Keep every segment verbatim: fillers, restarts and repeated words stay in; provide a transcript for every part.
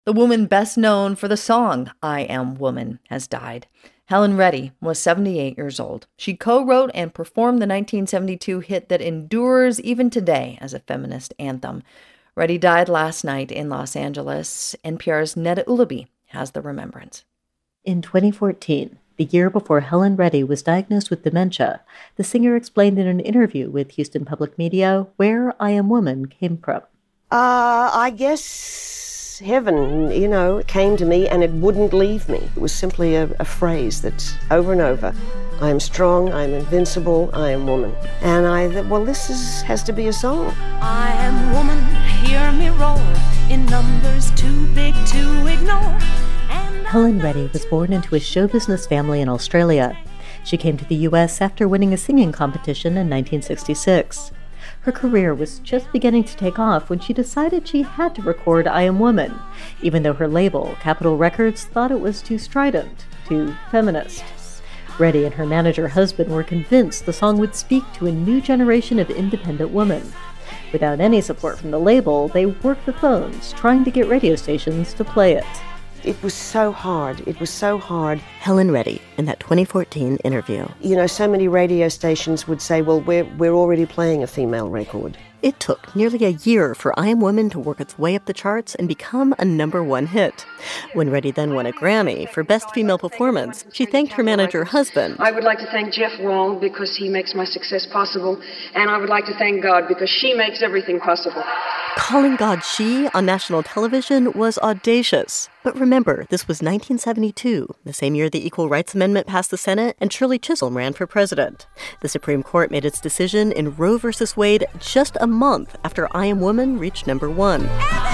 The woman best known for the song I Am Woman has died. Helen Reddy was seventy-eight years old. She co-wrote and performed the nineteen seventy-two hit that endures even today as a feminist anthem. Reddy died last night in Los Angeles. N P R's Neda Ulaby has the remembrance. In twenty fourteen, the year before Helen Reddy was diagnosed with dementia, the singer explained in an interview with Houston Public Media where I Am Woman came from. Uh, I guess heaven, you know, came to me and it wouldn't leave me. It was simply a, a phrase that's over and over. I am strong, I am invincible, I am woman. And I thought, well, this is, has to be a song. I am woman, hear me roar, in numbers too big to ignore. And Helen Reddy was born into a show business family in Australia. She came to the U S after winning a singing competition in nineteen sixty-six. Her career was just beginning to take off when she decided she had to record I Am Woman, even though her label, Capitol Records, thought it was too strident, too feminist. Reddy and her manager husband were convinced the song would speak to a new generation of independent women. Without any support from the label, they worked the phones, trying to get radio stations to play it. It was so hard. It was so hard. Helen Reddy, in that twenty fourteen interview. You know, so many radio stations would say, well, we're, we're already playing a female record. It took nearly a year for I Am Woman to work its way up the charts and become a number one hit. When Reddy then won a Grammy for Best Female Performance, she thanked her manager husband. I would like to thank Jeff Wall because he makes my success possible, and I would like to thank God because she makes everything possible. Calling God she on national television was audacious. But remember, this was nineteen seventy-two, the same year the Equal Rights Amendment passed the Senate and Shirley Chisholm ran for president. The Supreme Court made its decision in Roe versus Wade just a month after I Am Woman reached number one.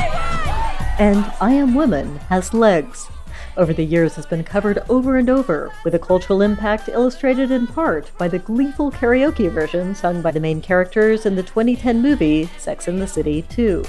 And I Am Woman has legs. Over the years has been covered over and over, with a cultural impact illustrated in part by the gleeful karaoke version sung by the main characters in the twenty ten movie Sex and the City two.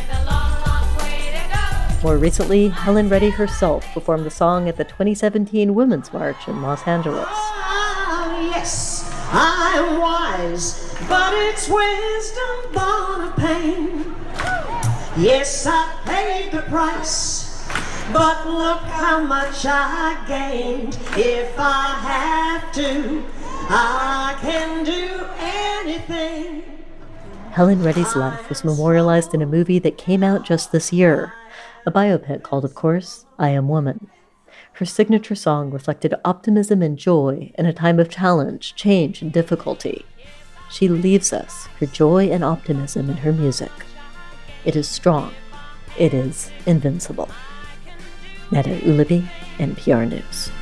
More recently, Helen Reddy herself performed the song at the twenty seventeen Women's March in Los Angeles. Ah, yes, I'm wise, but it's wisdom born of pain. Yes, I paid the price, but look how much I gained. If I have to, I can do anything. Helen Reddy's life was memorialized in a movie that came out just this year. A biopic called, of course, I Am Woman. Her signature song reflected optimism and joy in a time of challenge, change, and difficulty. She leaves us her joy and optimism in her music. It is strong. It is invincible. Neda Ulaby, N P R News.